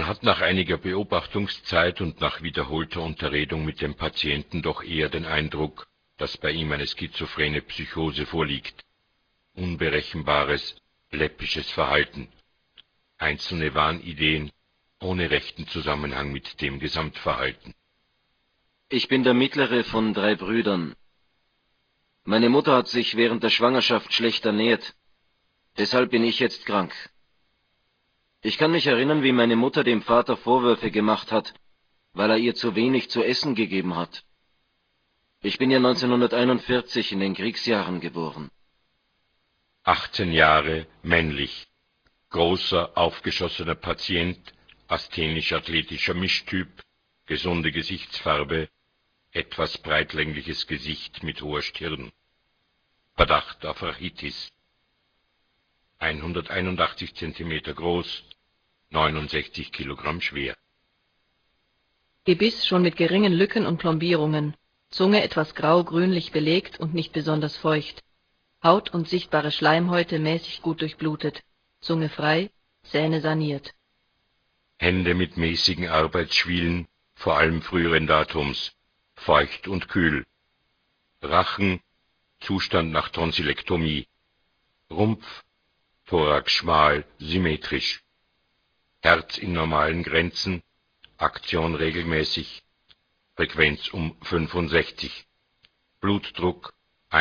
Man hat nach einiger Beobachtungszeit und nach wiederholter Unterredung mit dem Patienten doch eher den Eindruck, dass bei ihm eine schizophrene Psychose vorliegt. Unberechenbares, läppisches Verhalten, einzelne Wahnideen ohne rechten Zusammenhang mit dem Gesamtverhalten. Ich bin der mittlere von 3 Brüdern. Meine Mutter hat sich während der Schwangerschaft schlecht ernährt. Deshalb bin ich jetzt krank. Ich kann mich erinnern, wie meine Mutter dem Vater Vorwürfe gemacht hat, weil er ihr zu wenig zu essen gegeben hat. Ich bin ja 1941 in den Kriegsjahren geboren. 18 Jahre, männlich, großer, aufgeschossener Patient, asthenisch-athletischer Mischtyp, gesunde Gesichtsfarbe, etwas breitlängliches Gesicht mit hoher Stirn. Verdacht auf Rachitis. 181 Zentimeter groß, 69 Kilogramm schwer. Gebiss schon mit geringen Lücken und Plombierungen, Zunge etwas grau-grünlich belegt und nicht besonders feucht, Haut und sichtbare Schleimhäute mäßig gut durchblutet, Zunge frei, Zähne saniert. Hände mit mäßigen Arbeitsschwielen, vor allem früheren Datums, feucht und kühl. Rachen, Zustand nach Tonsillektomie. Rumpf, Thorax schmal, symmetrisch. Herz in normalen Grenzen, Aktion regelmäßig, Frequenz um 65. Blutdruck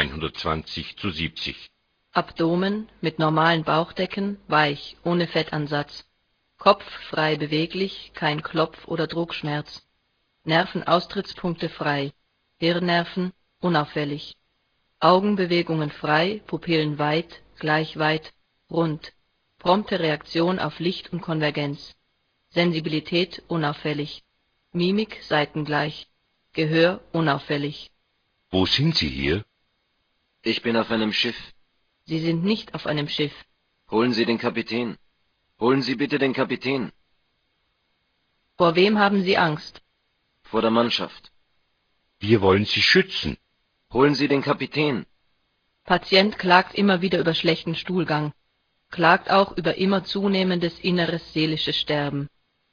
120/70. Abdomen mit normalen Bauchdecken, weich, ohne Fettansatz. Kopf frei beweglich, kein Klopf- oder Druckschmerz. Nervenaustrittspunkte frei, Hirnnerven unauffällig. Augenbewegungen frei, Pupillen weit, gleich weit, rund. Prompte Reaktion auf Licht und Konvergenz. Sensibilität unauffällig. Mimik seitengleich. Gehör unauffällig. Wo sind Sie hier? Ich bin auf einem Schiff. Sie sind nicht auf einem Schiff. Holen Sie den Kapitän. Holen Sie bitte den Kapitän. Vor wem haben Sie Angst? Vor der Mannschaft. Wir wollen Sie schützen. Holen Sie den Kapitän. Patient klagt immer wieder über schlechten Stuhlgang. Klagt auch über immer zunehmendes inneres seelisches Sterben.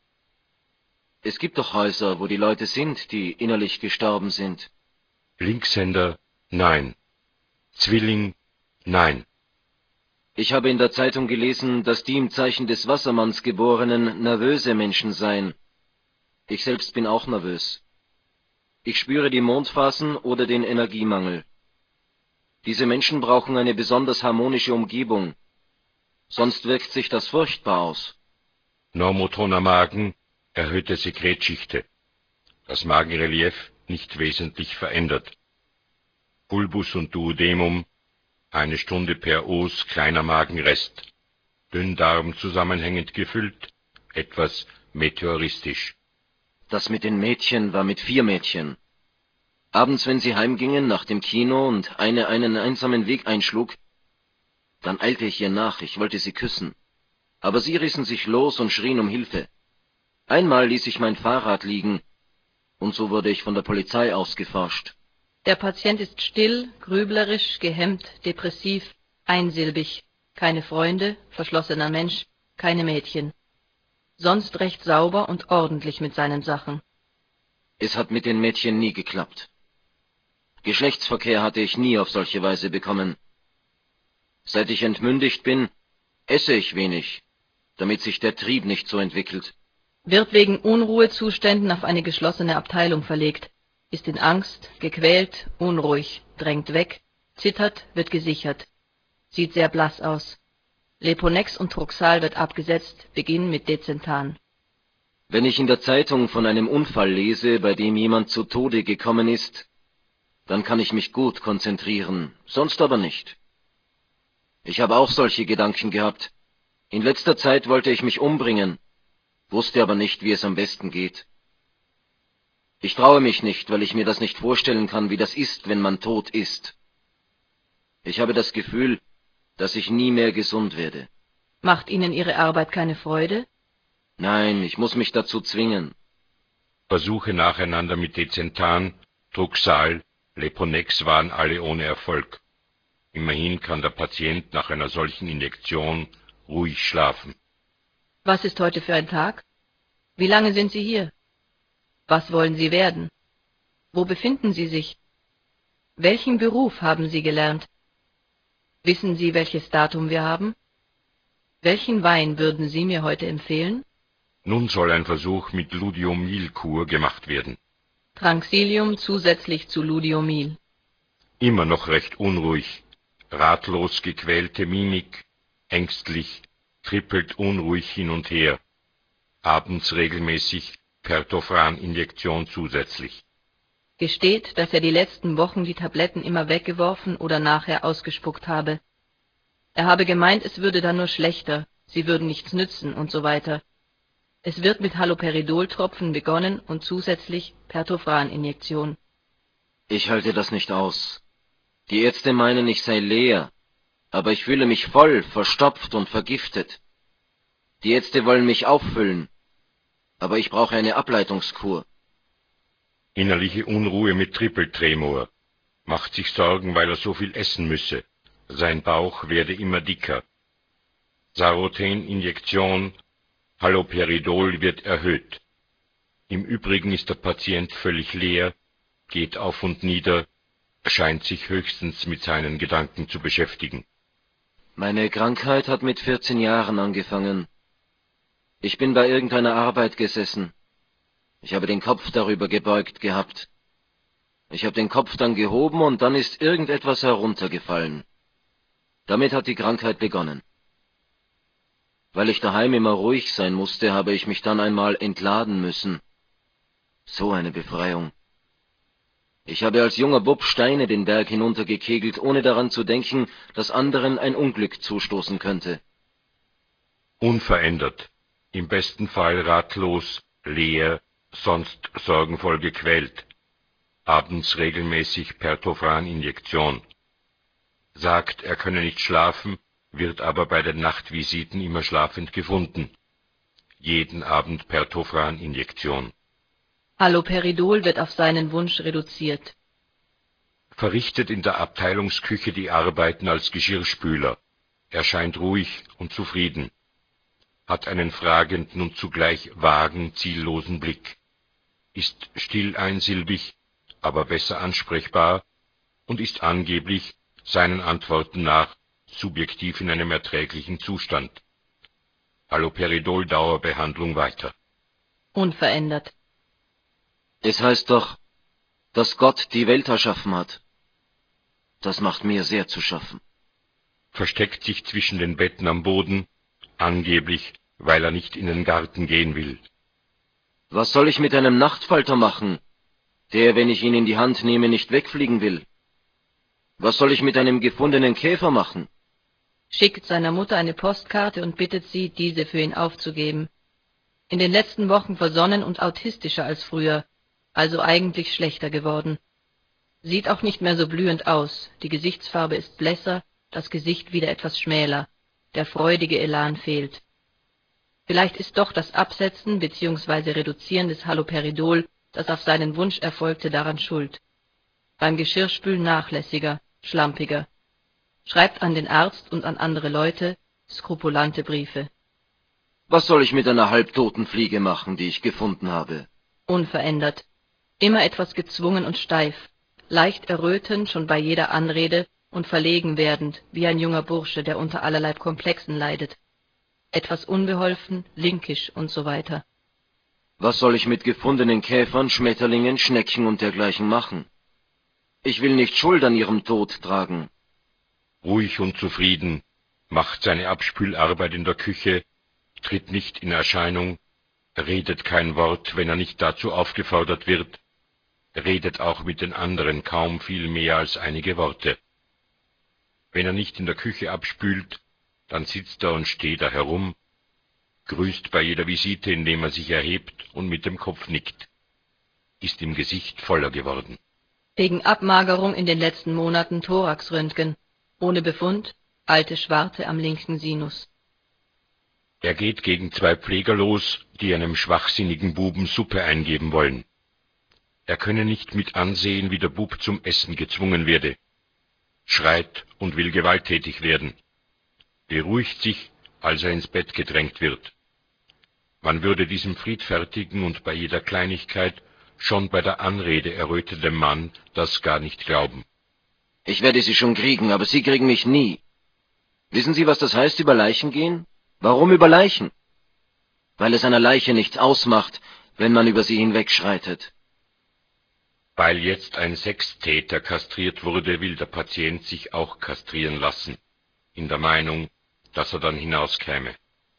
Es gibt doch Häuser, wo die Leute sind, die innerlich gestorben sind. Linkshänder, nein. Zwilling, nein. Ich habe in der Zeitung gelesen, dass die im Zeichen des Wassermanns Geborenen nervöse Menschen seien. Ich selbst bin auch nervös. Ich spüre die Mondphasen oder den Energiemangel. Diese Menschen brauchen eine besonders harmonische Umgebung. Sonst wirkt sich das furchtbar aus. Normotoner Magen, erhöhte Sekretschichte. Das Magenrelief nicht wesentlich verändert. Bulbus und Duodemum, 1 Stunde per Os, kleiner Magenrest. Dünndarm zusammenhängend gefüllt, etwas meteoristisch. Das mit den Mädchen war mit 4 Mädchen. Abends, wenn sie heimgingen nach dem Kino und eine einen einsamen Weg einschlug, dann eilte ich ihr nach, ich wollte sie küssen. Aber sie rissen sich los und schrien um Hilfe. Einmal ließ ich mein Fahrrad liegen, und so wurde ich von der Polizei ausgeforscht. Der Patient ist still, grüblerisch, gehemmt, depressiv, einsilbig. Keine Freunde, verschlossener Mensch, keine Mädchen. Sonst recht sauber und ordentlich mit seinen Sachen. Es hat mit den Mädchen nie geklappt. Geschlechtsverkehr hatte ich nie auf solche Weise bekommen. Seit ich entmündigt bin, esse ich wenig, damit sich der Trieb nicht so entwickelt. Wird wegen Unruhezuständen auf eine geschlossene Abteilung verlegt, ist in Angst, gequält, unruhig, drängt weg, zittert, wird gesichert. Sieht sehr blass aus. Leponex und Truxal wird abgesetzt, Beginn mit Decentan. Wenn ich in der Zeitung von einem Unfall lese, bei dem jemand zu Tode gekommen ist, dann kann ich mich gut konzentrieren, sonst aber nicht. Ich habe auch solche Gedanken gehabt. In letzter Zeit wollte ich mich umbringen, wusste aber nicht, wie es am besten geht. Ich traue mich nicht, weil ich mir das nicht vorstellen kann, wie das ist, wenn man tot ist. Ich habe das Gefühl, dass ich nie mehr gesund werde. Macht Ihnen Ihre Arbeit keine Freude? Nein, ich muss mich dazu zwingen. Versuche nacheinander mit Decentan, Truxal, Leponex waren alle ohne Erfolg. Immerhin kann der Patient nach einer solchen Injektion ruhig schlafen. Was ist heute für ein Tag? Wie lange sind Sie hier? Was wollen Sie werden? Wo befinden Sie sich? Welchen Beruf haben Sie gelernt? Wissen Sie, welches Datum wir haben? Welchen Wein würden Sie mir heute empfehlen? Nun soll ein Versuch mit Ludiomylkur gemacht werden. Tranxilium zusätzlich zu Ludiomyl. Immer noch recht unruhig, ratlos gequälte Mimik, ängstlich, trippelt unruhig hin und her. Abends regelmäßig Pertofran-Injektion zusätzlich. Gesteht, dass er die letzten Wochen die Tabletten immer weggeworfen oder nachher ausgespuckt habe. Er habe gemeint, es würde dann nur schlechter, sie würden nichts nützen und so weiter. Es wird mit Haloperidol-Tropfen begonnen und zusätzlich Pertofran-Injektion. Ich halte das nicht aus. Die Ärzte meinen, ich sei leer, aber ich fühle mich voll, verstopft und vergiftet. Die Ärzte wollen mich auffüllen, aber ich brauche eine Ableitungskur. Innerliche Unruhe mit Trippeltremor. Macht sich Sorgen, weil er so viel essen müsse. Sein Bauch werde immer dicker. Saroten-Injektion, Haloperidol wird erhöht. Im Übrigen ist der Patient völlig leer, geht auf und nieder, scheint sich höchstens mit seinen Gedanken zu beschäftigen. Meine Krankheit hat mit 14 Jahren angefangen. Ich bin bei irgendeiner Arbeit gesessen. Ich habe den Kopf darüber gebeugt gehabt. Ich habe den Kopf dann gehoben und dann ist irgendetwas heruntergefallen. Damit hat die Krankheit begonnen. Weil ich daheim immer ruhig sein musste, habe ich mich dann einmal entladen müssen. So eine Befreiung. Ich habe als junger Bub Steine den Berg hinuntergekegelt, ohne daran zu denken, dass anderen ein Unglück zustoßen könnte. Unverändert, im besten Fall ratlos, leer, sonst sorgenvoll gequält. Abends regelmäßig Pertofran-Injektion. Sagt, er könne nicht schlafen, wird aber bei den Nachtvisiten immer schlafend gefunden. Jeden Abend Pertofran-Injektion. Haloperidol wird auf seinen Wunsch reduziert. Verrichtet in der Abteilungsküche die Arbeiten als Geschirrspüler. Erscheint ruhig und zufrieden. Hat einen fragenden und zugleich vagen, ziellosen Blick. Ist still einsilbig, aber besser ansprechbar und ist angeblich, seinen Antworten nach, subjektiv in einem erträglichen Zustand. Haloperidol-Dauerbehandlung weiter. Unverändert. Es heißt doch, dass Gott die Welt erschaffen hat. Das macht mir sehr zu schaffen. Versteckt sich zwischen den Betten am Boden, angeblich, weil er nicht in den Garten gehen will. Was soll ich mit einem Nachtfalter machen, der, wenn ich ihn in die Hand nehme, nicht wegfliegen will? Was soll ich mit einem gefundenen Käfer machen? Schickt seiner Mutter eine Postkarte und bittet sie, diese für ihn aufzugeben. In den letzten Wochen versonnen und autistischer als früher, also eigentlich schlechter geworden. Sieht auch nicht mehr so blühend aus, die Gesichtsfarbe ist blässer, das Gesicht wieder etwas schmäler, der freudige Elan fehlt. Vielleicht ist doch das Absetzen bzw. Reduzieren des Haloperidol, das auf seinen Wunsch erfolgte, daran schuld. Beim Geschirrspülen nachlässiger, schlampiger. Schreibt an den Arzt und an andere Leute skrupulante Briefe. Was soll ich mit einer halbtoten Fliege machen, die ich gefunden habe? Unverändert. Immer etwas gezwungen und steif, leicht errötend schon bei jeder Anrede und verlegen werdend, wie ein junger Bursche, der unter allerlei Komplexen leidet. Etwas unbeholfen, linkisch und so weiter. Was soll ich mit gefundenen Käfern, Schmetterlingen, Schneckchen und dergleichen machen? Ich will nicht Schuld an ihrem Tod tragen. Ruhig und zufrieden, macht seine Abspülarbeit in der Küche, tritt nicht in Erscheinung, redet kein Wort, wenn er nicht dazu aufgefordert wird, redet auch mit den anderen kaum viel mehr als einige Worte. Wenn er nicht in der Küche abspült, dann sitzt er und steht da herum, grüßt bei jeder Visite, indem er sich erhebt und mit dem Kopf nickt. Ist im Gesicht voller geworden. Wegen Abmagerung in den letzten Monaten Thoraxröntgen. Ohne Befund, alte Schwarte am linken Sinus. Er geht gegen 2 Pfleger los, die einem schwachsinnigen Buben Suppe eingeben wollen. Er könne nicht mit ansehen, wie der Bub zum Essen gezwungen werde. Schreit und will gewalttätig werden. Beruhigt sich, als er ins Bett gedrängt wird. Man würde diesem friedfertigen und bei jeder Kleinigkeit, schon bei der Anrede errötenden Mann, das gar nicht glauben. Ich werde Sie schon kriegen, aber Sie kriegen mich nie. Wissen Sie, was das heißt, über Leichen gehen? Warum über Leichen? Weil es einer Leiche nichts ausmacht, wenn man über sie hinwegschreitet. Weil jetzt ein Sextäter kastriert wurde, will der Patient sich auch kastrieren lassen, in der Meinung, dass er dann hinauskäme.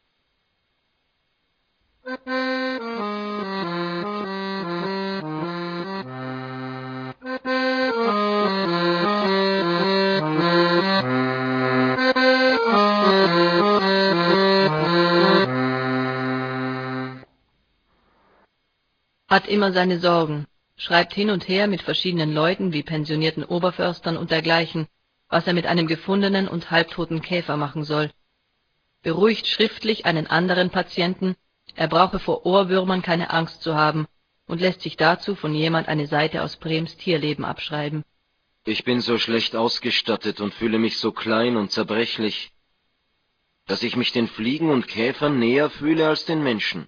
Hat immer seine Sorgen, schreibt hin und her mit verschiedenen Leuten wie pensionierten Oberförstern und dergleichen, was er mit einem gefundenen und halbtoten Käfer machen soll. Beruhigt schriftlich einen anderen Patienten, er brauche vor Ohrwürmern keine Angst zu haben und lässt sich dazu von jemand eine Seite aus Brems Tierleben abschreiben. Ich bin so schlecht ausgestattet und fühle mich so klein und zerbrechlich, dass ich mich den Fliegen und Käfern näher fühle als den Menschen.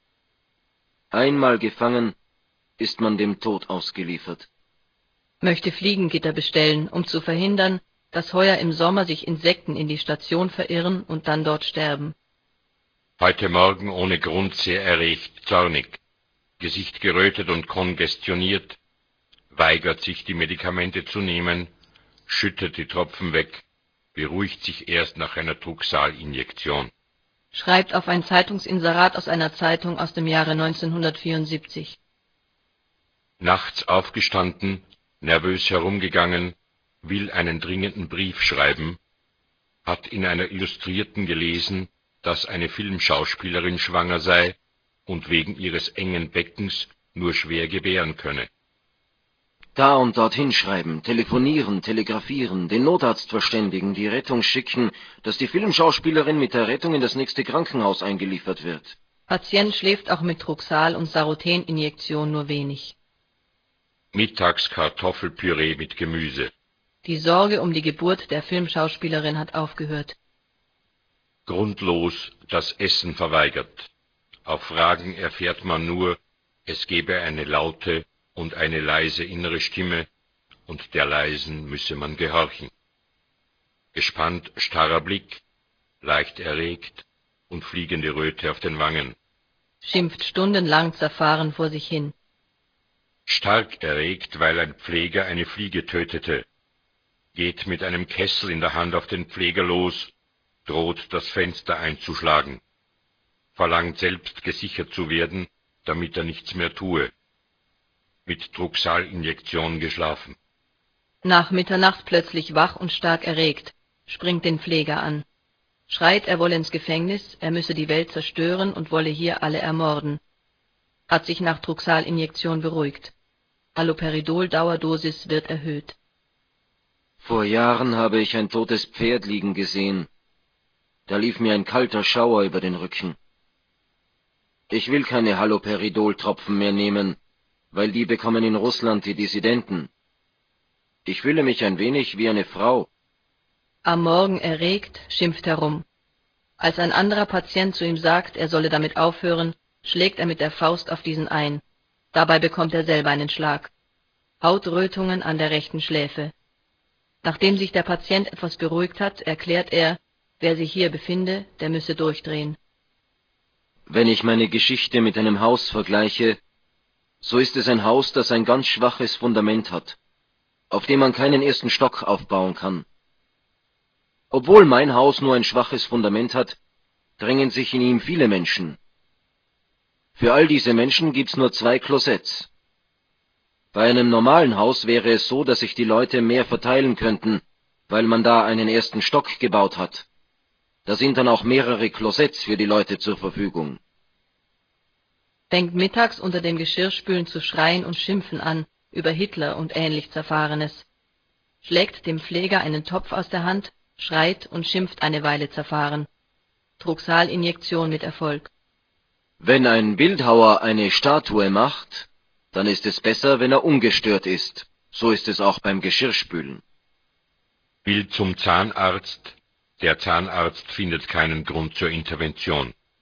Einmal gefangen, ist man dem Tod ausgeliefert. Möchte Fliegengitter bestellen, um zu verhindern, dass heuer im Sommer sich Insekten in die Station verirren und dann dort sterben. Heute Morgen ohne Grund sehr erregt, zornig, Gesicht gerötet und kongestioniert, weigert sich die Medikamente zu nehmen, schüttet die Tropfen weg, beruhigt sich erst nach einer Truxal-Injektion. Schreibt auf ein Zeitungsinserat aus einer Zeitung aus dem Jahre 1974. Nachts aufgestanden, nervös herumgegangen, will einen dringenden Brief schreiben, hat in einer Illustrierten gelesen, dass eine Filmschauspielerin schwanger sei und wegen ihres engen Beckens nur schwer gebären könne. Da und dorthin schreiben, telefonieren, telegrafieren, den Notarzt verständigen, die Rettung schicken, dass die Filmschauspielerin mit der Rettung in das nächste Krankenhaus eingeliefert wird. Patient schläft auch mit Truxal- und Saroten-Injektion nur wenig. Mittags Kartoffelpüree mit Gemüse. Die Sorge um die Geburt der Filmschauspielerin hat aufgehört. Grundlos das Essen verweigert. Auf Fragen erfährt man nur, es gebe eine laute und eine leise innere Stimme, und der leisen müsse man gehorchen. Gespannt starrer Blick, leicht erregt und fliegende Röte auf den Wangen. Schimpft stundenlang zerfahren vor sich hin. Stark erregt, weil ein Pfleger eine Fliege tötete. Geht mit einem Kessel in der Hand auf den Pfleger los, droht das Fenster einzuschlagen. Verlangt selbst gesichert zu werden, damit er nichts mehr tue. Mit Truxal-Injektion geschlafen. Nach Mitternacht plötzlich wach und stark erregt, springt den Pfleger an. Schreit, er wolle ins Gefängnis, er müsse die Welt zerstören und wolle hier alle ermorden. Hat sich nach Truxal-Injektion beruhigt. Haloperidol-Dauerdosis wird erhöht. Vor Jahren habe ich ein totes Pferd liegen gesehen. Da lief mir ein kalter Schauer über den Rücken. Ich will keine Haloperidol-Tropfen mehr nehmen, weil die bekommen in Russland die Dissidenten. Ich fühle mich ein wenig wie eine Frau. Am Morgen erregt, schimpft herum. Als ein anderer Patient zu ihm sagt, er solle damit aufhören, schlägt er mit der Faust auf diesen ein. Dabei bekommt er selber einen Schlag. Hautrötungen an der rechten Schläfe. Nachdem sich der Patient etwas beruhigt hat, erklärt er, wer sich hier befinde, der müsse durchdrehen. Wenn ich meine Geschichte mit einem Haus vergleiche, so ist es ein Haus, das ein ganz schwaches Fundament hat, auf dem man keinen ersten Stock aufbauen kann. Obwohl mein Haus nur ein schwaches Fundament hat, drängen sich in ihm viele Menschen. Für all diese Menschen gibt's nur 2 Klosetts. Bei einem normalen Haus wäre es so, dass sich die Leute mehr verteilen könnten, weil man da einen ersten Stock gebaut hat. Da sind dann auch mehrere Klosetts für die Leute zur Verfügung. Fängt mittags unter dem Geschirrspülen zu schreien und schimpfen an, über Hitler und ähnlich Zerfahrenes. Schlägt dem Pfleger einen Topf aus der Hand, schreit und schimpft eine Weile zerfahren. Truxal-Injektion mit Erfolg. Wenn ein Bildhauer eine Statue macht, dann ist es besser, wenn er ungestört ist. So ist es auch beim Geschirrspülen. Will zum Zahnarzt, der Zahnarzt findet keinen Grund zur Intervention.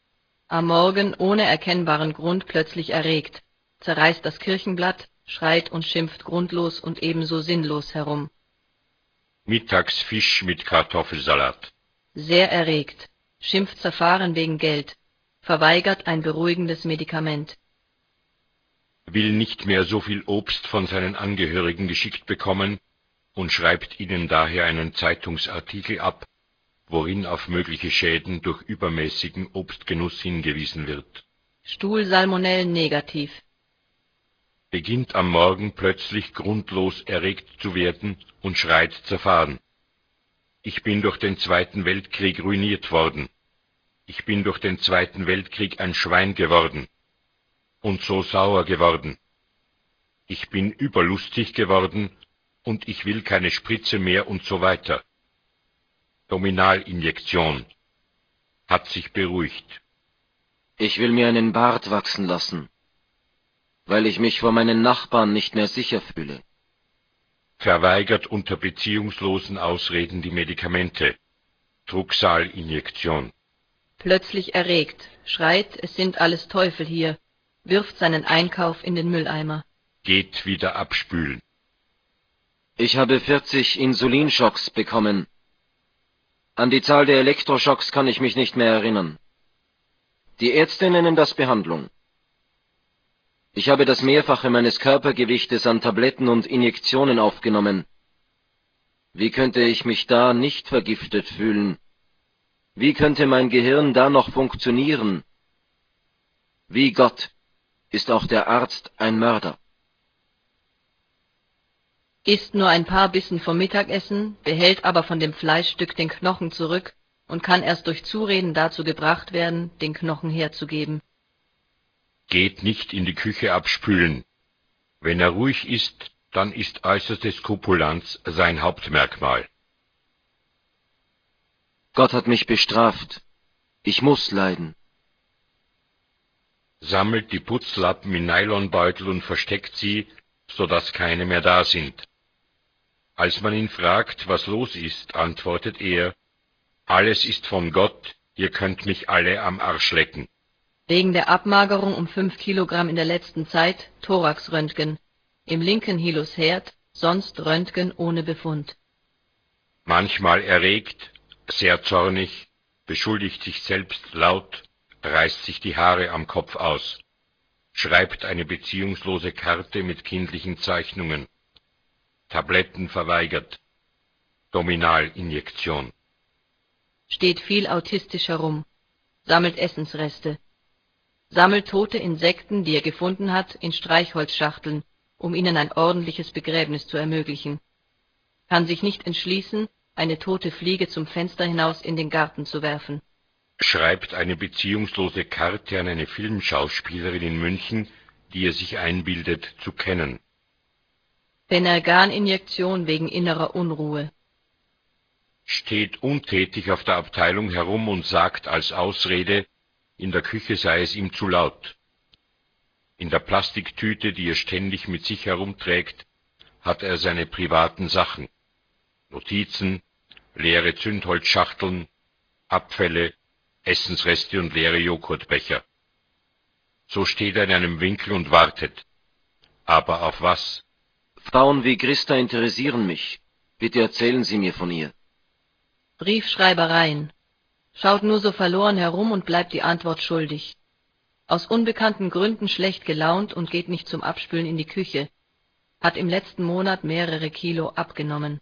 Am Morgen ohne erkennbaren Grund plötzlich erregt, zerreißt das Kirchenblatt, schreit und schimpft grundlos und ebenso sinnlos herum. Mittags Fisch mit Kartoffelsalat. Sehr erregt, schimpft zerfahren wegen Geld, verweigert ein beruhigendes Medikament. Will nicht mehr so viel Obst von seinen Angehörigen geschickt bekommen und schreibt ihnen daher einen Zeitungsartikel ab, worin auf mögliche Schäden durch übermäßigen Obstgenuss hingewiesen wird. Stuhlsalmonellen negativ. Beginnt am Morgen plötzlich grundlos erregt zu werden und schreit zerfahren. Ich bin durch den Zweiten Weltkrieg ruiniert worden. Ich bin durch den Zweiten Weltkrieg ein Schwein geworden und so sauer geworden. Ich bin überlustig geworden und ich will keine Spritze mehr und so weiter. Dominalinjektion. Hat sich beruhigt. Ich will mir einen Bart wachsen lassen, weil ich mich vor meinen Nachbarn nicht mehr sicher fühle. Verweigert unter beziehungslosen Ausreden die Medikamente. Drucksalinjektion. Plötzlich erregt, schreit, es sind alles Teufel hier, wirft seinen Einkauf in den Mülleimer. Geht wieder abspülen. Ich habe 40 Insulinschocks bekommen. An die Zahl der Elektroschocks kann ich mich nicht mehr erinnern. Die Ärzte nennen das Behandlung. Ich habe das Mehrfache meines Körpergewichtes an Tabletten und Injektionen aufgenommen. Wie könnte ich mich da nicht vergiftet fühlen? Wie könnte mein Gehirn da noch funktionieren? Wie Gott ist auch der Arzt ein Mörder. Isst nur ein paar Bissen vom Mittagessen, behält aber von dem Fleischstück den Knochen zurück und kann erst durch Zureden dazu gebracht werden, den Knochen herzugeben. Geht nicht in die Küche abspülen. Wenn er ruhig ist, dann ist äußerste Skrupulanz sein Hauptmerkmal. Gott hat mich bestraft. Ich muss leiden. Sammelt die Putzlappen in Nylonbeutel und versteckt sie, so dass keine mehr da sind. Als man ihn fragt, was los ist, antwortet er, alles ist von Gott, ihr könnt mich alle am Arsch lecken. Wegen der Abmagerung um 5 Kilogramm in der letzten Zeit Thoraxröntgen. Im linken Hilusherd, sonst Röntgen ohne Befund. Manchmal erregt, sehr zornig, beschuldigt sich selbst laut, reißt sich die Haare am Kopf aus, schreibt eine beziehungslose Karte mit kindlichen Zeichnungen, Tabletten verweigert, Dominalinjektion. Steht viel autistisch herum, sammelt Essensreste, sammelt tote Insekten, die er gefunden hat, in Streichholzschachteln, um ihnen ein ordentliches Begräbnis zu ermöglichen. Kann sich nicht entschließen, eine tote Fliege zum Fenster hinaus in den Garten zu werfen. Schreibt eine beziehungslose Karte an eine Filmschauspielerin in München, die er sich einbildet zu kennen. Phenerganinjektion wegen innerer Unruhe. Steht untätig auf der Abteilung herum und sagt als Ausrede, in der Küche sei es ihm zu laut. In der Plastiktüte, die er ständig mit sich herumträgt, hat er seine privaten Sachen. Notizen, leere Zündholzschachteln, Abfälle, Essensreste und leere Joghurtbecher. So steht er in einem Winkel und wartet. Aber auf was? Frauen wie Christa interessieren mich. Bitte erzählen Sie mir von ihr. Briefschreibereien. Schaut nur so verloren herum und bleibt die Antwort schuldig. Aus unbekannten Gründen schlecht gelaunt und geht nicht zum Abspülen in die Küche. Hat im letzten Monat mehrere Kilo abgenommen.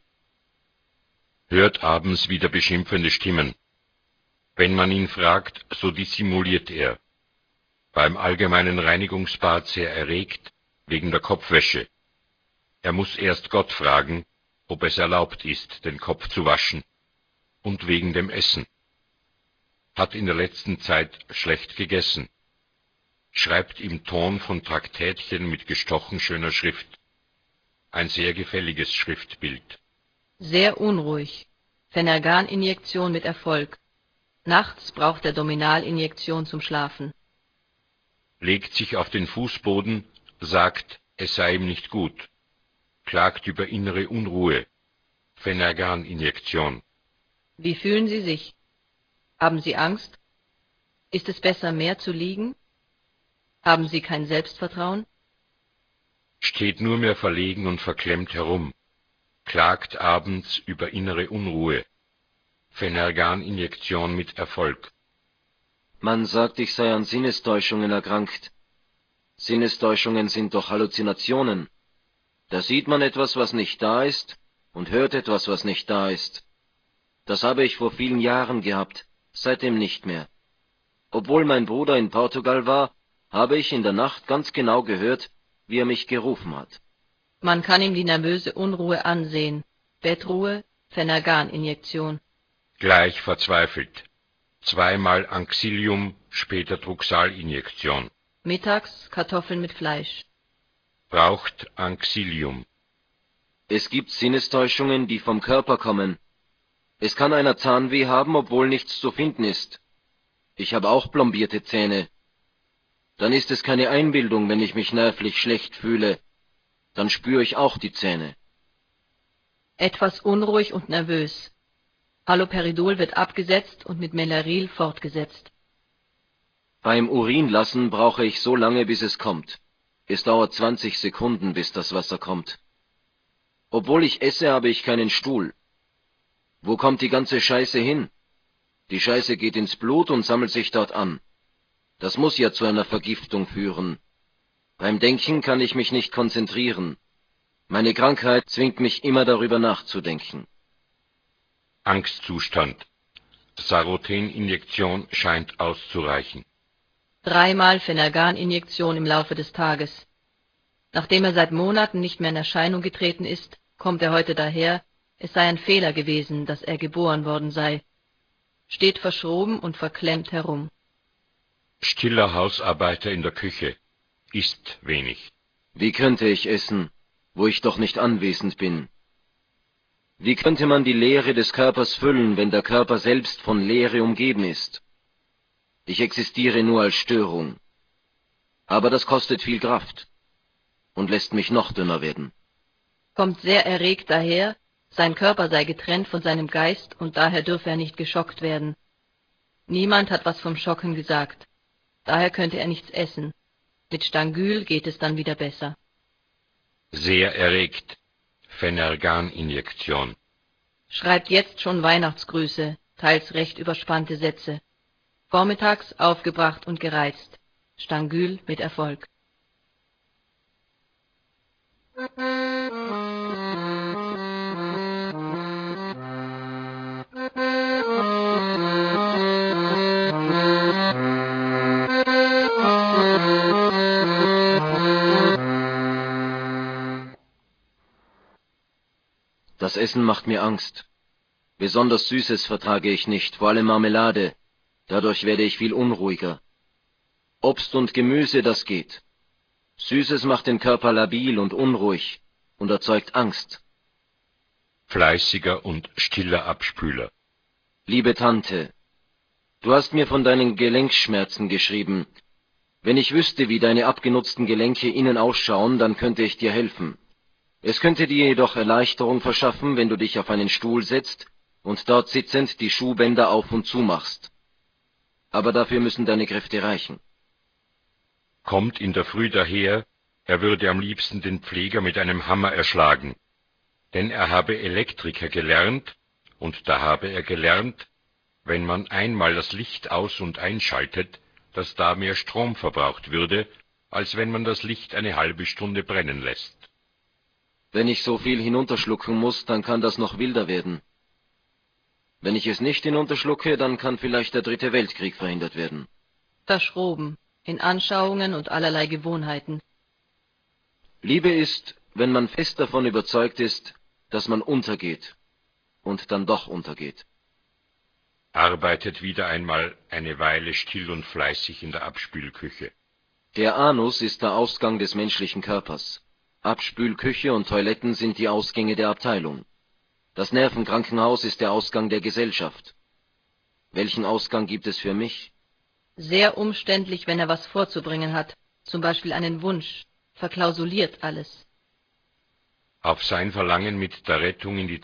Hört abends wieder beschimpfende Stimmen. Wenn man ihn fragt, so dissimuliert er. Beim allgemeinen Reinigungsbad sehr erregt, wegen der Kopfwäsche. Er muss erst Gott fragen, ob es erlaubt ist, den Kopf zu waschen, und wegen dem Essen. Hat in der letzten Zeit schlecht gegessen. Schreibt im Ton von Traktätchen mit gestochen schöner Schrift. Ein sehr gefälliges Schriftbild. Sehr unruhig. Phenerganinjektion mit Erfolg. Nachts braucht er Dominalinjektion zum Schlafen. Legt sich auf den Fußboden, sagt, es sei ihm nicht gut. Klagt über innere Unruhe. Phenerganinjektion. Wie fühlen Sie sich? Haben Sie Angst? Ist es besser, mehr zu liegen? Haben Sie kein Selbstvertrauen? Steht nur mehr verlegen und verklemmt herum, klagt abends über innere Unruhe. Phenergan-Injektion mit Erfolg. Man sagt, ich sei an Sinnestäuschungen erkrankt. Sinnestäuschungen sind doch Halluzinationen. Da sieht man etwas, was nicht da ist, und hört etwas, was nicht da ist. Das habe ich vor vielen Jahren gehabt, seitdem nicht mehr. Obwohl mein Bruder in Portugal war, habe ich in der Nacht ganz genau gehört, wie er mich gerufen hat. Man kann ihm die nervöse Unruhe ansehen. Bettruhe, Phenergan-Injektion. Gleich verzweifelt. Zweimal Anxilium, später Druxal-Injektion. Mittags Kartoffeln mit Fleisch. Braucht Anxilium. Es gibt Sinnestäuschungen, die vom Körper kommen. Es kann einer Zahnweh haben, obwohl nichts zu finden ist. Ich habe auch plombierte Zähne. Dann ist es keine Einbildung, wenn ich mich nervlich schlecht fühle. Dann spüre ich auch die Zähne. Etwas unruhig und nervös. Haloperidol wird abgesetzt und mit Melaril fortgesetzt. Beim Urinlassen brauche ich so lange, bis es kommt. Es dauert 20 Sekunden, bis das Wasser kommt. Obwohl ich esse, habe ich keinen Stuhl. Wo kommt die ganze Scheiße hin? Die Scheiße geht ins Blut und sammelt sich dort an. Das muss ja zu einer Vergiftung führen. Beim Denken kann ich mich nicht konzentrieren. Meine Krankheit zwingt mich immer darüber nachzudenken. Angstzustand. Saroten-Injektion scheint auszureichen. 3-mal Phenergan-Injektion im Laufe des Tages. Nachdem er seit Monaten nicht mehr in Erscheinung getreten ist, kommt er heute daher, es sei ein Fehler gewesen, dass er geboren worden sei. Steht verschroben und verklemmt herum. Stiller Hausarbeiter in der Küche. Isst wenig. Wie könnte ich essen, wo ich doch nicht anwesend bin? Wie könnte man die Leere des Körpers füllen, wenn der Körper selbst von Leere umgeben ist? Ich existiere nur als Störung. Aber das kostet viel Kraft und lässt mich noch dünner werden. Kommt sehr erregt daher, sein Körper sei getrennt von seinem Geist und daher dürfe er nicht geschockt werden. Niemand hat was vom Schocken gesagt. Daher könnte er nichts essen. Mit Stangül geht es dann wieder besser. Sehr erregt. Phenergan-Injektion. Schreibt jetzt schon Weihnachtsgrüße, teils recht überspannte Sätze. Vormittags aufgebracht und gereizt. Stangül mit Erfolg. Das Essen macht mir Angst. Besonders Süßes vertrage ich nicht, vor allem Marmelade. Dadurch werde ich viel unruhiger. Obst und Gemüse, das geht. Süßes macht den Körper labil und unruhig und erzeugt Angst. Fleißiger und stiller Abspüler. Liebe Tante, du hast mir von deinen Gelenkschmerzen geschrieben. Wenn ich wüsste, wie deine abgenutzten Gelenke innen ausschauen, dann könnte ich dir helfen. Es könnte dir jedoch Erleichterung verschaffen, wenn du dich auf einen Stuhl setzt und dort sitzend die Schuhbänder auf und zu machst. Aber dafür müssen deine Kräfte reichen. Kommt in der Früh daher, er würde am liebsten den Pfleger mit einem Hammer erschlagen. Denn er habe Elektriker gelernt, und da habe er gelernt, wenn man einmal das Licht aus- und einschaltet, dass da mehr Strom verbraucht würde, als wenn man das Licht eine halbe Stunde brennen lässt. Wenn ich so viel hinunterschlucken muss, dann kann das noch wilder werden. Wenn ich es nicht hinunterschlucke, dann kann vielleicht der 3. Weltkrieg verhindert werden. Verschroben, in Anschauungen und allerlei Gewohnheiten. Liebe ist, wenn man fest davon überzeugt ist, dass man untergeht und dann doch untergeht. Arbeitet wieder einmal eine Weile still und fleißig in der Abspülküche. Der Anus ist der Ausgang des menschlichen Körpers. Abspülküche und Toiletten sind die Ausgänge der Abteilung. Das Nervenkrankenhaus ist der Ausgang der Gesellschaft. Welchen Ausgang gibt es für mich? Sehr umständlich, wenn er was vorzubringen hat, zum Beispiel einen Wunsch, verklausuliert alles. Auf sein Verlangen mit der Rettung in die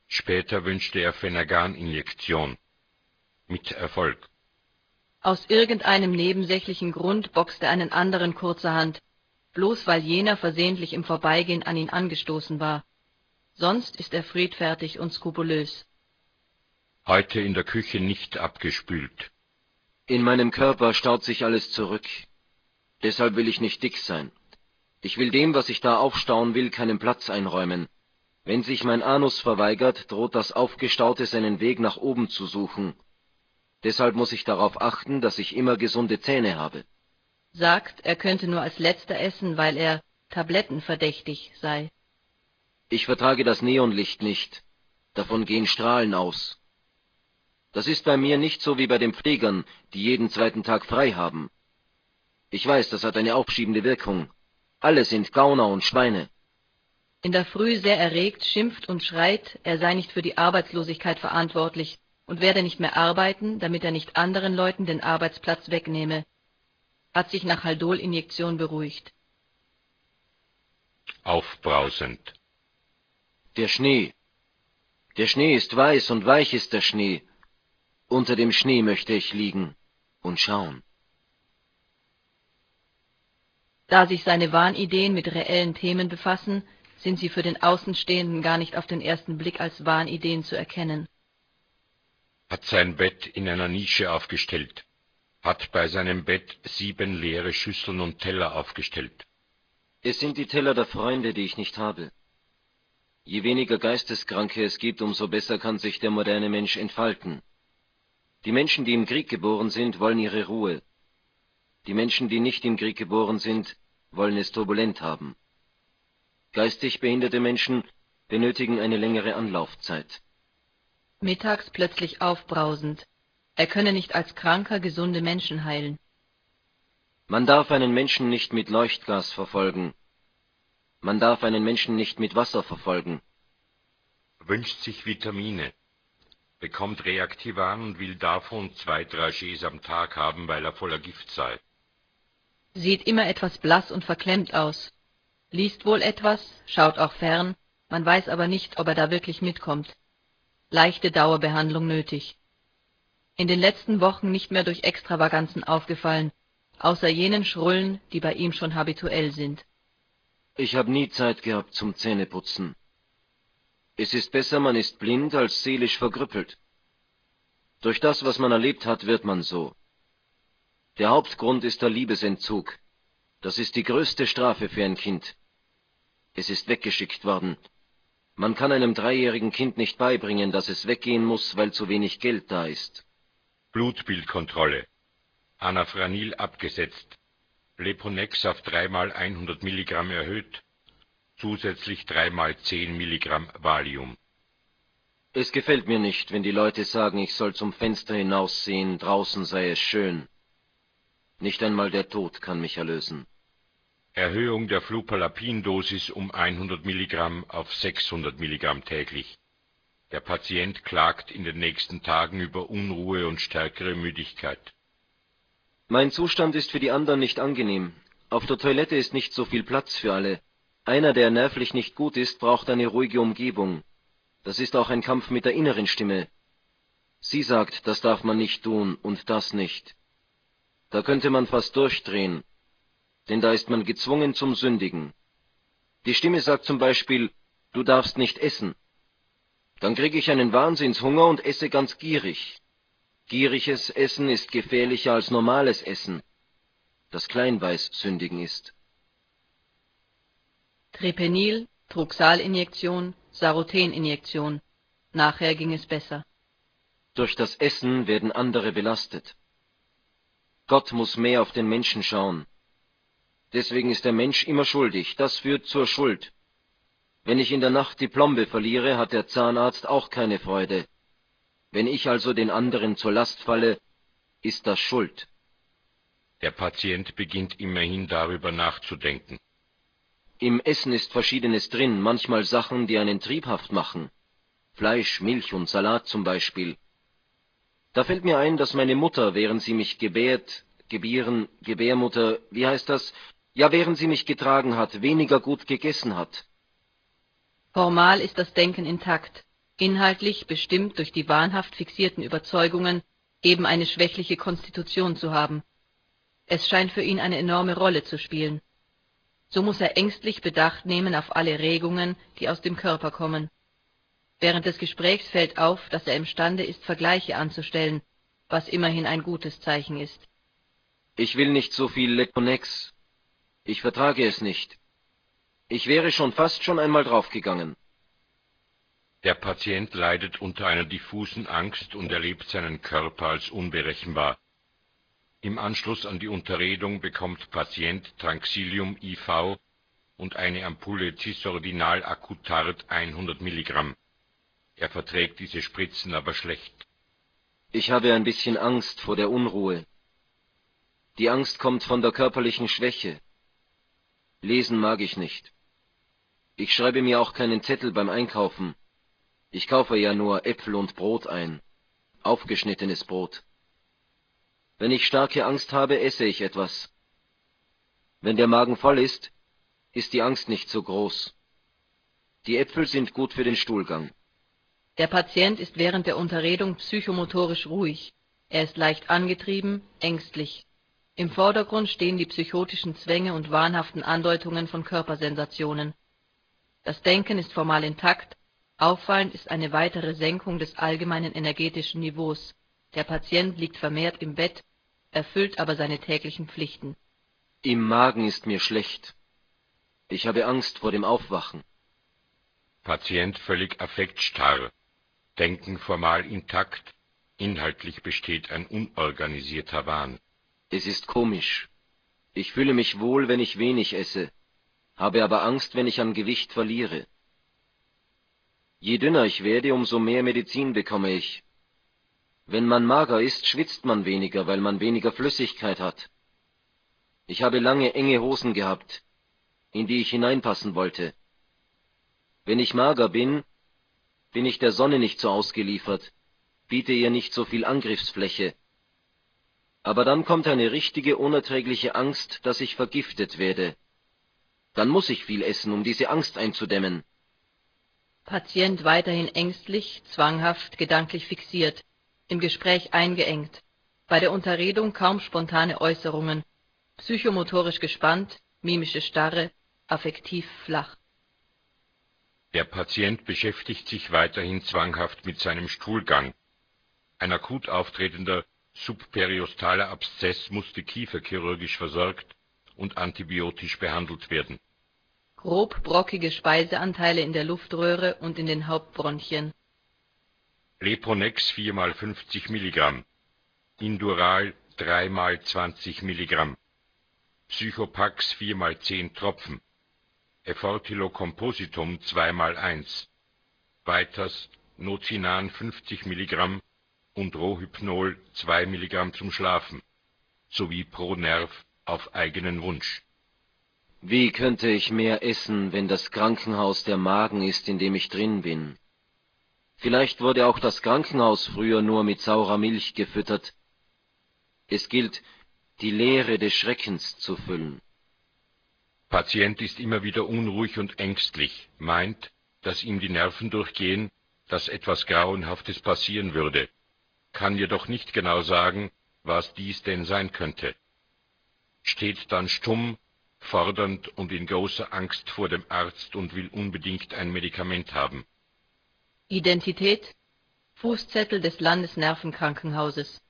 Später wünschte er Phenergan-Injektion. Mit Erfolg. Aus irgendeinem nebensächlichen Grund boxt er einen anderen kurzerhand, bloß weil jener versehentlich im Vorbeigehen an ihn angestoßen war. Sonst ist er friedfertig und skrupulös. Heute in der Küche nicht abgespült. In meinem Körper staut sich alles zurück. Deshalb will ich nicht dick sein. Ich will dem, was ich da aufstauen will, keinen Platz einräumen. Wenn sich mein Anus verweigert, droht das Aufgestaute seinen Weg nach oben zu suchen. Deshalb muss ich darauf achten, dass ich immer gesunde Zähne habe. Sagt, er könnte nur als Letzter essen, weil er tablettenverdächtig sei. Ich vertrage das Neonlicht nicht. Davon gehen Strahlen aus. Das ist bei mir nicht so wie bei den Pflegern, die jeden zweiten Tag frei haben. Ich weiß, das hat eine aufschiebende Wirkung. Alle sind Gauner und Schweine. In der Früh sehr erregt schimpft und schreit, er sei nicht für die Arbeitslosigkeit verantwortlich und werde nicht mehr arbeiten, damit er nicht anderen Leuten den Arbeitsplatz wegnehme. Hat sich nach Haldol-Injektion beruhigt. Aufbrausend. Der Schnee. Der Schnee ist weiß und weich ist der Schnee. Unter dem Schnee möchte ich liegen und schauen. Da sich seine Wahnideen mit reellen Themen befassen, sind sie für den Außenstehenden gar nicht auf den ersten Blick als Wahnideen zu erkennen. Hat sein Bett in einer Nische aufgestellt. Hat bei seinem Bett 7 leere Schüsseln und Teller aufgestellt. Es sind die Teller der Freunde, die ich nicht habe. Je weniger Geisteskranke es gibt, umso besser kann sich der moderne Mensch entfalten. Die Menschen, die im Krieg geboren sind, wollen ihre Ruhe. Die Menschen, die nicht im Krieg geboren sind, wollen es turbulent haben. Geistig behinderte Menschen benötigen eine längere Anlaufzeit. Mittags plötzlich aufbrausend. Er könne nicht als Kranker gesunde Menschen heilen. Man darf einen Menschen nicht mit Leuchtgas verfolgen. Man darf einen Menschen nicht mit Wasser verfolgen. Wünscht sich Vitamine. Bekommt Reaktivan und will davon 2 Dragees am Tag haben, weil er voller Gift sei. Sieht immer etwas blass und verklemmt aus. Liest wohl etwas, schaut auch fern, man weiß aber nicht, ob er da wirklich mitkommt. Leichte Dauerbehandlung nötig. In den letzten Wochen nicht mehr durch Extravaganzen aufgefallen, außer jenen Schrullen, die bei ihm schon habituell sind. Ich habe nie Zeit gehabt zum Zähneputzen. Es ist besser, man ist blind, als seelisch verkrüppelt. Durch das, was man erlebt hat, wird man so. Der Hauptgrund ist der Liebesentzug. Das ist die größte Strafe für ein Kind. Es ist weggeschickt worden. Man kann einem 3-jährigen Kind nicht beibringen, dass es weggehen muss, weil zu wenig Geld da ist. Blutbildkontrolle. Anafranil abgesetzt. Leponex auf 3 × 100 Milligramm erhöht. Zusätzlich 3 × 10 Milligramm Valium. Es gefällt mir nicht, wenn die Leute sagen, ich soll zum Fenster hinaussehen, draußen sei es schön. Nicht einmal der Tod kann mich erlösen. Erhöhung der Flupalapin-Dosis um 100 Milligramm auf 600 Milligramm täglich. Der Patient klagt in den nächsten Tagen über Unruhe und stärkere Müdigkeit. Mein Zustand ist für die anderen nicht angenehm. Auf der Toilette ist nicht so viel Platz für alle. Einer, der nervlich nicht gut ist, braucht eine ruhige Umgebung. Das ist auch ein Kampf mit der inneren Stimme. Sie sagt, das darf man nicht tun und das nicht. Da könnte man fast durchdrehen, denn da ist man gezwungen zum Sündigen. Die Stimme sagt zum Beispiel, du darfst nicht essen. Dann kriege ich einen Wahnsinnshunger und esse ganz gierig. Gieriges Essen ist gefährlicher als normales Essen, das Kleinweiß-Sündigen ist. Trepenil, Truxalinjektion, Saroteninjektion. Nachher ging es besser. Durch das Essen werden andere belastet. Gott muss mehr auf den Menschen schauen. Deswegen ist der Mensch immer schuldig, das führt zur Schuld. Wenn ich in der Nacht die Plombe verliere, hat der Zahnarzt auch keine Freude. Wenn ich also den anderen zur Last falle, ist das Schuld. Der Patient beginnt immerhin darüber nachzudenken. Im Essen ist Verschiedenes drin, manchmal Sachen, die einen triebhaft machen. Fleisch, Milch und Salat zum Beispiel. Da fällt mir ein, dass meine Mutter, während sie mich Gebärmutter, wie heißt das? Ja, während sie mich getragen hat, weniger gut gegessen hat. Formal ist das Denken intakt. inhaltlich bestimmt durch die wahnhaft fixierten Überzeugungen, eben eine schwächliche Konstitution zu haben. Es scheint für ihn eine enorme Rolle zu spielen. So muss er ängstlich Bedacht nehmen auf alle Regungen, die aus dem Körper kommen. Während des Gesprächs fällt auf, dass er imstande ist, Vergleiche anzustellen, was immerhin ein gutes Zeichen ist. Ich will nicht so viel Leponex. Ich vertrage es nicht. Ich wäre fast schon einmal draufgegangen. Der Patient leidet unter einer diffusen Angst und erlebt seinen Körper als unberechenbar. Im Anschluss an die Unterredung bekommt Patient Tranxilium IV und eine Ampulle Cisordinal Acutard 100 Milligramm. Er verträgt diese Spritzen aber schlecht. Ich habe ein bisschen Angst vor der Unruhe. Die Angst kommt von der körperlichen Schwäche. Lesen mag ich nicht. Ich schreibe mir auch keinen Zettel beim Einkaufen. Ich kaufe ja nur Äpfel und Brot ein. Aufgeschnittenes Brot. Wenn ich starke Angst habe, esse ich etwas. Wenn der Magen voll ist, ist die Angst nicht so groß. Die Äpfel sind gut für den Stuhlgang. Der Patient ist während der Unterredung psychomotorisch ruhig. Er ist leicht angetrieben, ängstlich. Im Vordergrund stehen die psychotischen Zwänge und wahnhaften Andeutungen von Körpersensationen. Das Denken ist formal intakt, auffallend ist eine weitere Senkung des allgemeinen energetischen Niveaus. Der Patient liegt vermehrt im Bett, erfüllt aber seine täglichen Pflichten. Im Magen ist mir schlecht. Ich habe Angst vor dem Aufwachen. Patient völlig affektstarr. Denken formal intakt, inhaltlich besteht ein unorganisierter Wahn. Es ist komisch. Ich fühle mich wohl, wenn ich wenig esse, habe aber Angst, wenn ich an Gewicht verliere. Je dünner ich werde, umso mehr Medizin bekomme ich. Wenn man mager ist, schwitzt man weniger, weil man weniger Flüssigkeit hat. Ich habe lange enge Hosen gehabt, in die ich hineinpassen wollte. Wenn ich mager bin, bin ich der Sonne nicht so ausgeliefert, biete ihr nicht so viel Angriffsfläche. Aber dann kommt eine richtige, unerträgliche Angst, dass ich vergiftet werde. Dann muss ich viel essen, um diese Angst einzudämmen. Patient weiterhin ängstlich, zwanghaft, gedanklich fixiert, im Gespräch eingeengt, bei der Unterredung kaum spontane Äußerungen, psychomotorisch gespannt, mimische Starre, affektiv flach. Der Patient beschäftigt sich weiterhin zwanghaft mit seinem Stuhlgang. Ein akut auftretender subperiostaler Abszess musste kieferchirurgisch versorgt und antibiotisch behandelt werden. Grob brockige Speiseanteile in der Luftröhre und in den Hauptbronchien. Leponex 4x50 Milligramm, Indural 3x20 Milligramm, Psychopax 4x10 Tropfen, Effortilo-Compositum 2x1, weiters Nozinan 50 Milligramm und Rohypnol 2 Milligramm zum Schlafen, sowie Pronerv auf eigenen Wunsch. Wie könnte ich mehr essen, wenn das Krankenhaus der Magen ist, in dem ich drin bin? Vielleicht wurde auch das Krankenhaus früher nur mit saurer Milch gefüttert. Es gilt, die Leere des Schreckens zu füllen. Patient ist immer wieder unruhig und ängstlich, meint, dass ihm die Nerven durchgehen, dass etwas Grauenhaftes passieren würde, kann jedoch nicht genau sagen, was dies denn sein könnte. Steht dann stumm, fordernd und in großer Angst vor dem Arzt und will unbedingt ein Medikament haben. Identität: Fußzettel des Landesnervenkrankenhauses.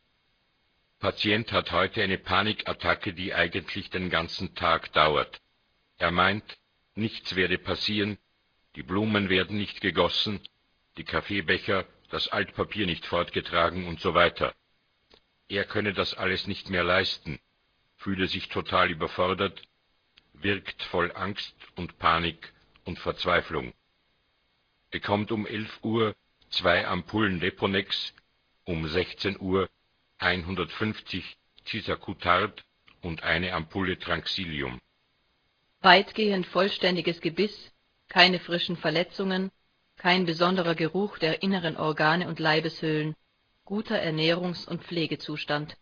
Patient hat heute eine Panikattacke, die eigentlich den ganzen Tag dauert. Er meint, nichts werde passieren, die Blumen werden nicht gegossen, die Kaffeebecher, das Altpapier nicht fortgetragen und so weiter. Er könne das alles nicht mehr leisten, fühle sich total überfordert, wirkt voll Angst und Panik und Verzweiflung. Bekommt um 11 Uhr 2 Ampullen Leponex, um 16 Uhr 150 Cisacutard und eine Ampulle Tranxilium. Weitgehend vollständiges Gebiss, keine frischen Verletzungen, kein besonderer Geruch der inneren Organe und Leibeshöhlen, guter Ernährungs- und Pflegezustand.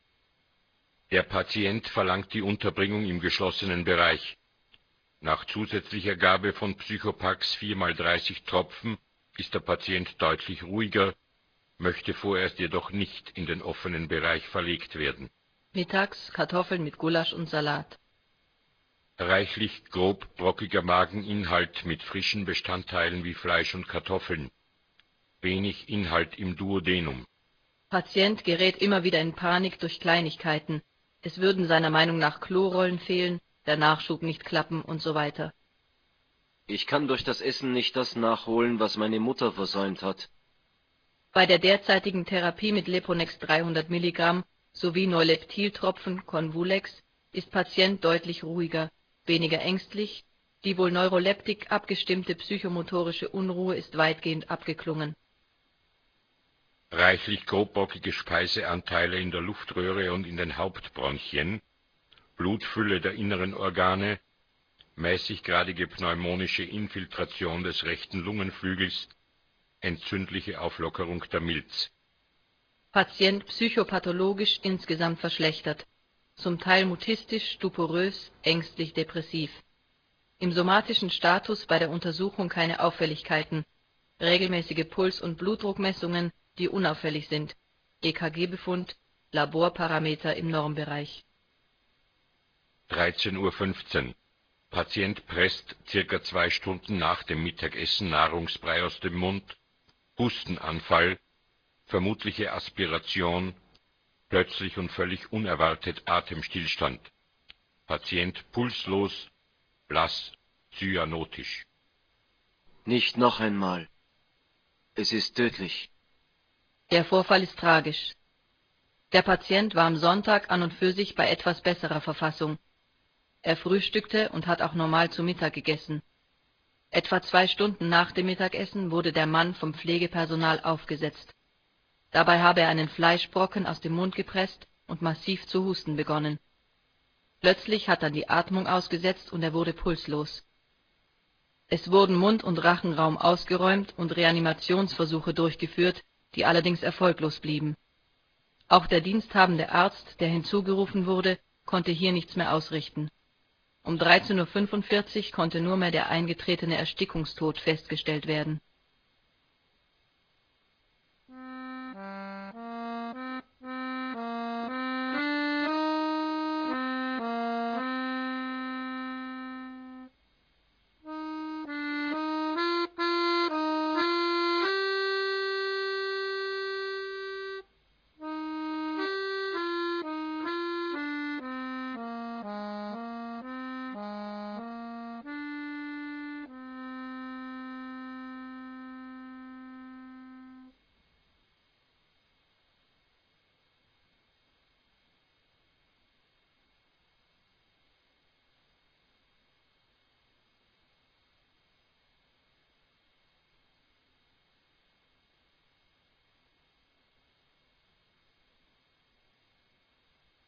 Der Patient verlangt die Unterbringung im geschlossenen Bereich. Nach zusätzlicher Gabe von Psychopax 4x30 Tropfen ist der Patient deutlich ruhiger, möchte vorerst jedoch nicht in den offenen Bereich verlegt werden. Mittags Kartoffeln mit Gulasch und Salat. Reichlich grob brockiger Mageninhalt mit frischen Bestandteilen wie Fleisch und Kartoffeln. Wenig Inhalt im Duodenum. Patient gerät immer wieder in Panik durch Kleinigkeiten. Es würden seiner Meinung nach Klorollen fehlen, der Nachschub nicht klappen und so weiter. Ich kann durch das Essen nicht das nachholen, was meine Mutter versäumt hat. Bei der derzeitigen Therapie mit Leponex 300 Milligramm sowie Neuleptiltropfen Convulex ist Patient deutlich ruhiger, weniger ängstlich, die wohl neuroleptik abgestimmte psychomotorische Unruhe ist weitgehend abgeklungen. Reichlich grobbockige Speiseanteile in der Luftröhre und in den Hauptbronchien, Blutfülle der inneren Organe, mäßiggradige pneumonische Infiltration des rechten Lungenflügels, entzündliche Auflockerung der Milz. Patient psychopathologisch insgesamt verschlechtert, zum Teil mutistisch, stuporös, ängstlich depressiv. Im somatischen Status bei der Untersuchung keine Auffälligkeiten, regelmäßige Puls- und Blutdruckmessungen, die unauffällig sind, EKG-Befund, Laborparameter im Normbereich. 13:15 Uhr. Patient presst circa 2 Stunden nach dem Mittagessen Nahrungsbrei aus dem Mund, Hustenanfall, vermutliche Aspiration, plötzlich und völlig unerwartet Atemstillstand. Patient pulslos, blass, cyanotisch. Nicht noch einmal. Es ist tödlich. Der Vorfall ist tragisch. Der Patient war am Sonntag an und für sich bei etwas besserer Verfassung. Er frühstückte und hat auch normal zu Mittag gegessen. Etwa 2 Stunden nach dem Mittagessen wurde der Mann vom Pflegepersonal aufgesetzt. Dabei habe er einen Fleischbrocken aus dem Mund gepresst und massiv zu husten begonnen. Plötzlich hat dann die Atmung ausgesetzt und er wurde pulslos. Es wurden Mund- und Rachenraum ausgeräumt und Reanimationsversuche durchgeführt, die allerdings erfolglos blieben. Auch der diensthabende Arzt, der hinzugerufen wurde, konnte hier nichts mehr ausrichten. Um 13:45 Uhr konnte nur mehr der eingetretene Erstickungstod festgestellt werden